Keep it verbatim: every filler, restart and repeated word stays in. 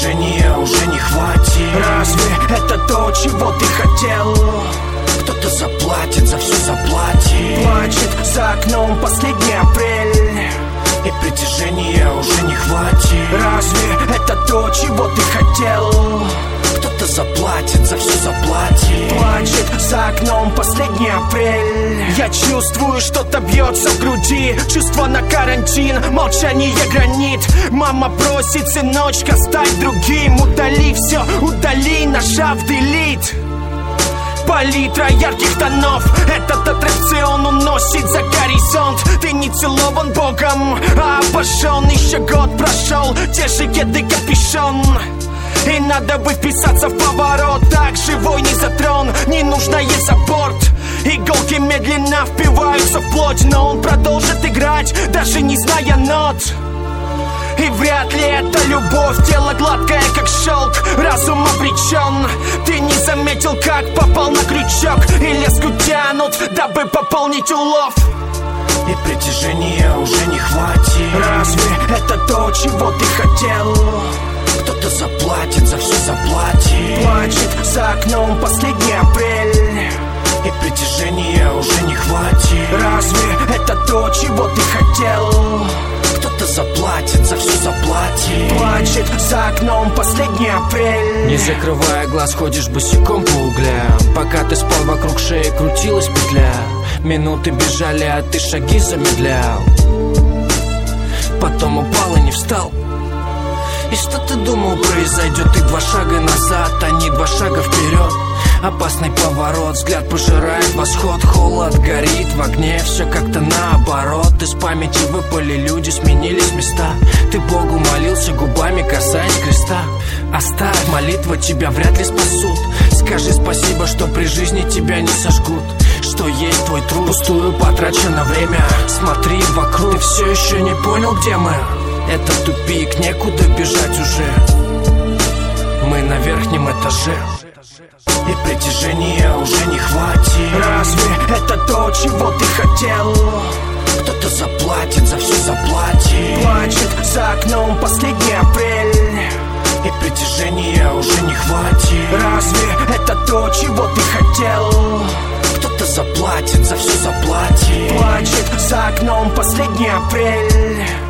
притяжения уже не хватит. Разве это то, чего ты хотел? Кто-то заплатит, за все заплатит. Плачет за окном последний апрель, и притяжения уже не хватит. Разве это то, чего ты хотел? Кто-то заплатит, за все заплатит. Плачет за окном последний апрель. Я чувствую, что-то бьется в груди. Чувство на карантин, молчание гранит. Мама просит, сыночка, стать другим. Удали все, удали, нажав delete. Палитра ярких тонов, этот аттракцион уносит за горизонт. Ты не целован Богом, а обожжен. Еще год прошел, те же еды капюшон. И надо бы вписаться в поворот. Так живой не за трон, не нужно ей за борт. Иголки медленно впиваются в плоть, но он продолжит играть, даже не зная нот. И вряд ли это любовь, тело гладкое, как шелк, разум обречен. Ты не заметил, как попал на крючок, и леску тянут, дабы пополнить улов. И притяжения уже не хватит. Разве это то, чего ты хотел? Кто-то заплатит, за все заплатит. Плачет за окном последний апрель, и притяжения уже не хватит. Разве это то, чего ты хотел? Кто-то заплатит, за все заплатит. Плачет за окном последний апрель. Не закрывая глаз, ходишь босиком по углям. Пока ты спал, вокруг шеи крутилась петля. Минуты бежали, а ты шаги замедлял. Потом упал и не встал. И что ты думал произойдет? Ты два шага назад, а не два шага вперед. Опасный поворот, взгляд пожирает восход. Холод горит в огне, все как-то наоборот. Из памяти выпали люди, сменились места. Ты Богу молился, губами касаясь креста. Оставь, молитва тебя вряд ли спасут. Скажи спасибо, что при жизни тебя не сожгут. Что есть твой труд, пустую потрачено время. Смотри вокруг, ты все еще не понял, где мы? Это тупик, некуда бежать уже. Мы на верхнем этаже. И притяжения уже не хватит. Разве это то, чего ты хотел? Кто-то заплатит, за все заплатит. Плачет за окном последний апрель, и притяжения уже не хватит. Разве это то, чего ты хотел? Кто-то заплатит, за все заплатит. Плачет за окном последний апрель,